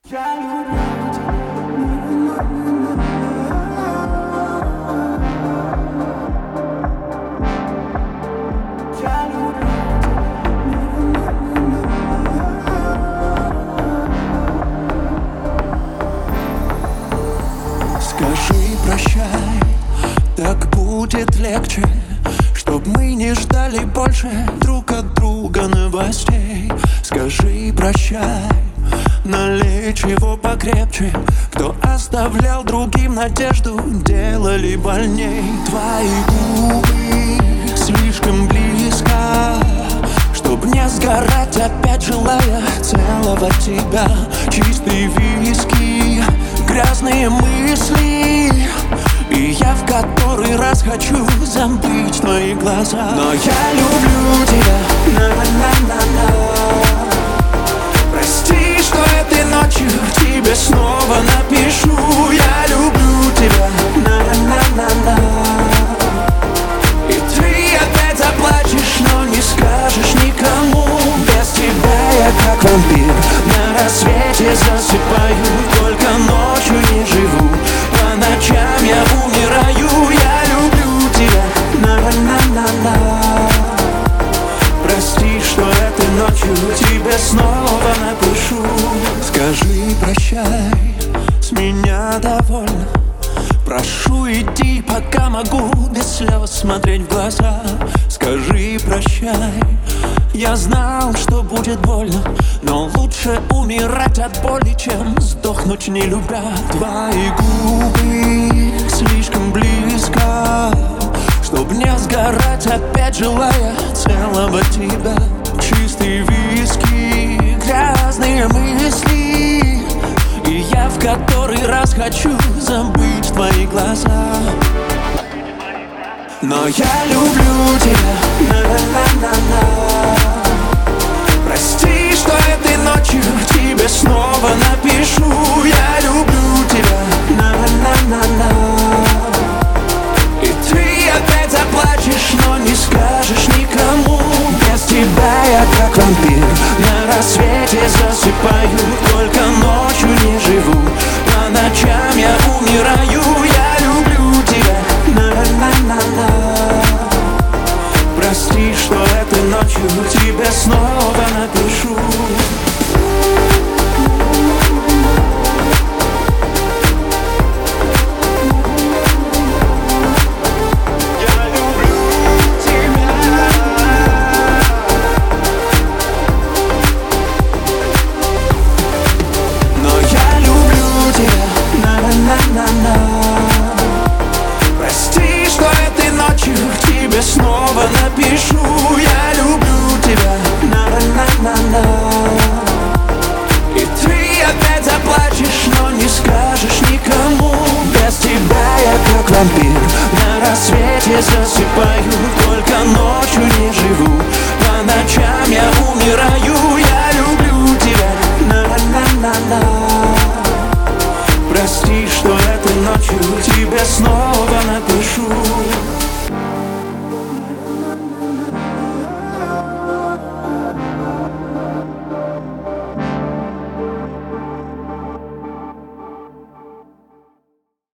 Я люблю тебя. Я люблю тебя. Скажи прощай, так будет легче, чтоб мы не ждали больше друг от друга новостей. Скажи прощай, налей чего покрепче. Кто оставлял другим надежду, делали больней. Твои губы слишком близко, чтоб не сгорать опять, желая целовать тебя. Чистые виски, грязные мысли, и я в который раз хочу забыть твои глаза. Но я люблю тебя, на-на-на-на-на. Прости, что этой ночью тебе снова напишу. Я люблю тебя, на-на-на-на-на. И ты опять заплачешь, но не скажешь никому. Без тебя я как вампир, на рассвете засыпаю, только ночью не живу. По ночам я умираю. Я люблю тебя, на-на-на-на-на. Прости, что этой ночью тебе снова напишу. Скажи прощай, с меня довольно. Прошу, иди, пока могу без слез смотреть в глаза. Скажи прощай, я знал, что будет больно, но лучше умирать от боли, чем сдохнуть не любя. Твои губы слишком близко, чтоб не сгорать опять, желая целовать тебя. Чистые виски, грязные мысли, и я в который раз хочу забыть твои глаза. Но я люблю тебя, на-на-на-на-на. Прости, что этой ночью тебе снова